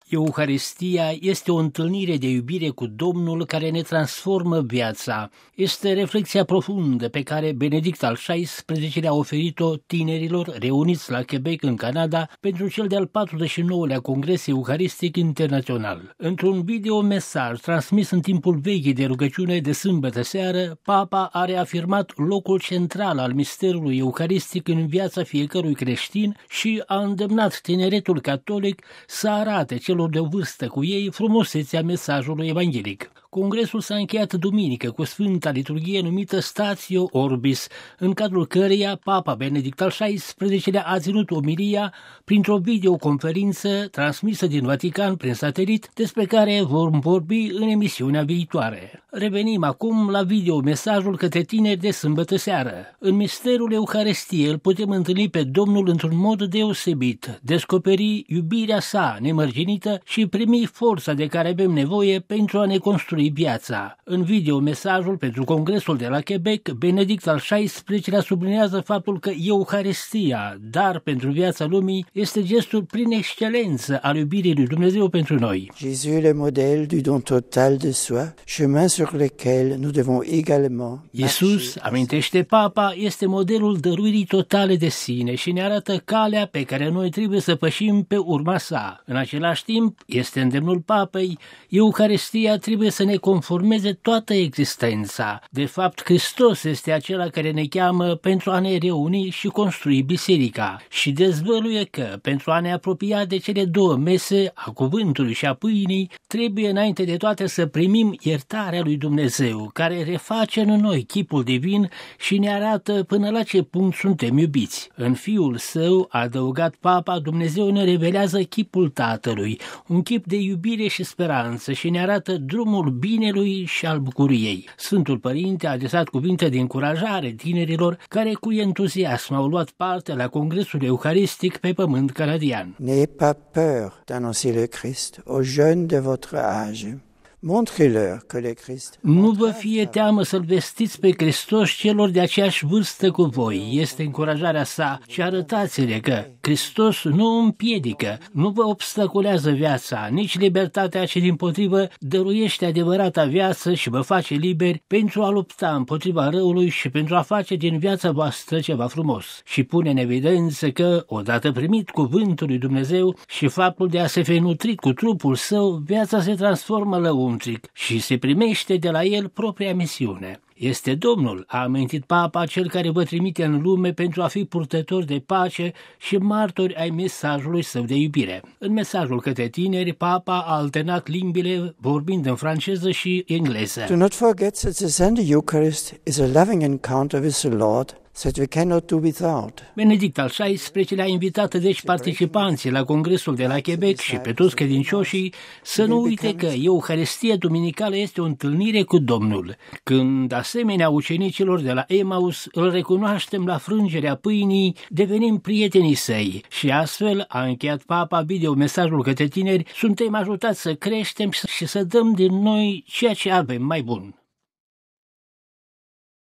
Euharistia este o întâlnire de iubire cu Domnul care ne transformă viața. Este reflexia profundă pe care Benedict al XVI-lea a oferit-o tinerilor reuniți la Quebec, în Canada, pentru cel de-al 49-lea Congres Euharistic Internațional. Într-un video-mesaj transmis în timpul vechii de rugăciune de sâmbătă seară, Papa a reafirmat locul central al misterului euharistic în viața fiecărui creștin și a îndemnat tineretul catolic să arate celor de vârstă cu ei frumusețea mesajului evanghelic. Congresul s-a încheiat duminică cu Sfânta Liturghie numită Statio Orbis, în cadrul căreia Papa Benedict al XVI-lea a ținut omilia printr-o videoconferință transmisă din Vatican prin satelit, despre care vom vorbi în emisiunea viitoare. Revenim acum la video-mesajul către tineri de sâmbătă seară. În misterul Euharistiei îl putem întâlni pe Domnul într-un mod deosebit, descoperi iubirea sa nemărginită și primi forța de care avem nevoie pentru a ne construi viața. În video-mesajul pentru Congresul de la Quebec, Benedict al XVI-lea sublinează faptul că Euharistia, dar pentru viața lumii, este gestul prin excelență al iubirii lui Dumnezeu pentru noi. Jésus est le modèle du don total de soi, chemin sur lequel nous devons également. Iisus, amintește Papa, este modelul dăruirii totale de sine și ne arată calea pe care noi trebuie să pășim pe urma sa. În același timp, este îndemnul Papei, Euharistia trebuie să ne conformeze toată existența. De fapt, Hristos este acela care ne cheamă pentru a ne reuni și construi biserica și dezvăluie că, pentru a ne apropia de cele două mese, a cuvântului și a pâinii, trebuie înainte de toate să primim iertarea lui Dumnezeu, care reface în noi chipul divin și ne arată până la ce punct suntem iubiți. În Fiul Său, a adăugat Papa, Dumnezeu ne revelează chipul Tatălui, un chip de iubire și speranță și ne arată drumul binelui și al bucuriei. Sfântul Părinte a adresat cuvinte de încurajare tinerilor care cu entuziasm au luat parte la Congresul Euharistic pe pământ canadian. N'ayez pas peur d'annoncer le Christ aux jeunes de votre âge. Montrez-leur que le Christ. Nu vă fie teamă să-L vestiți pe Hristos celor de aceeași vârstă cu voi. Este încurajarea sa și arătați-le că Hristos nu împiedică, nu vă obstaculează viața, nici libertatea, ci dimpotrivă dăruiește adevărata viață și vă face liberi pentru a lupta împotriva răului și pentru a face din viața voastră ceva frumos. Și pune în evidență că, odată primit cuvântul lui Dumnezeu și faptul de a se fi nutrit cu trupul său, viața se transformă lăuntric și se primește de la el propria misiune. Este Domnul, a amintit Papa, cel care vă trimite în lume pentru a fi purtători de pace și martori ai mesajului său de iubire. În mesajul către tineri, Papa a alternat limbile vorbind în franceză și engleză. Do not forget that the Sunday Eucharist is a loving encounter with the Lord that we cannot do without. Benedict al XVI-lea a invitat deci participanții la Congresul de la Quebec și pe toți credincioșii să nu uite că Euharistia duminicală este o întâlnire cu Domnul. Când, asemenea ucenicilor de la Emmaus, îl recunoaștem la frângerea pâinii, devenim prietenii săi și astfel, a încheiat Papa video-mesajul către tineri, suntem ajutați să creștem și să dăm din noi ceea ce avem mai bun.